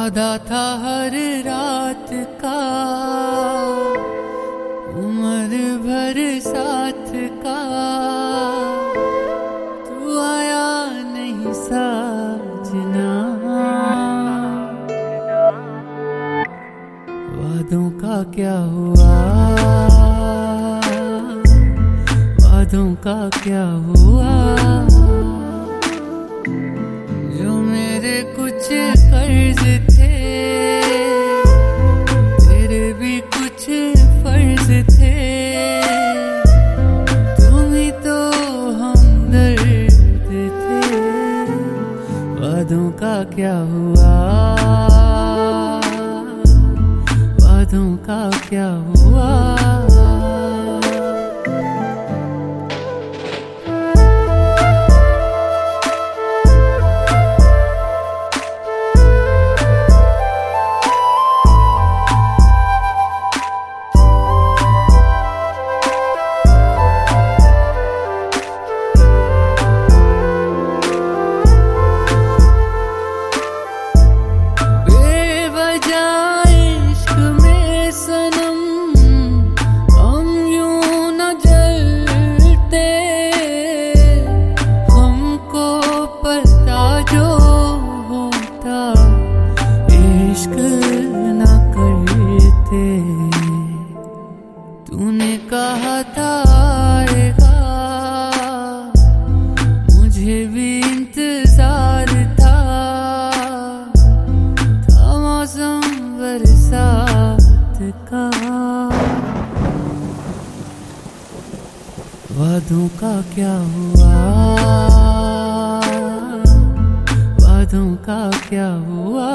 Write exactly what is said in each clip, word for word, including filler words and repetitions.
वादा था हर रात का, उम्र भर साथ का, तू आया नहीं साजना। वादों का क्या हुआ, वादों का क्या हुआ, जो मेरे कुछ कर्ज थे, तेरे भी कुछ फर्ज थे, तुम ही तो हमदर्द थे। वादों का क्या हुआ, वादों का क्या हुआ। तूने कहा था आएगा, मुझे भी इंतजार था, था मौसम बरसात का। वादों का क्या हुआ, वादों का क्या हुआ।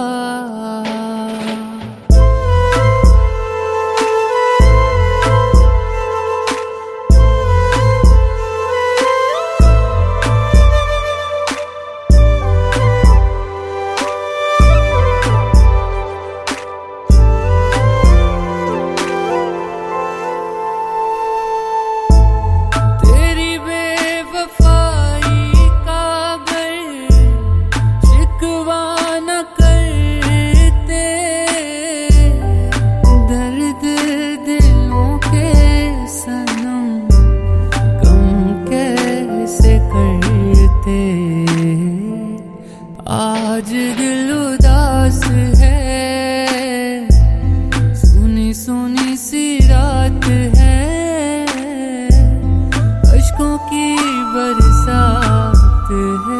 आज दिल उदास है, सुनी सुनी सी रात है, अश्कों की बरसात है।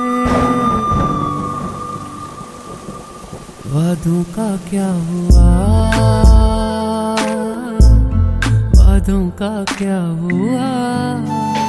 वादों का क्या हुआ, वादों का क्या हुआ।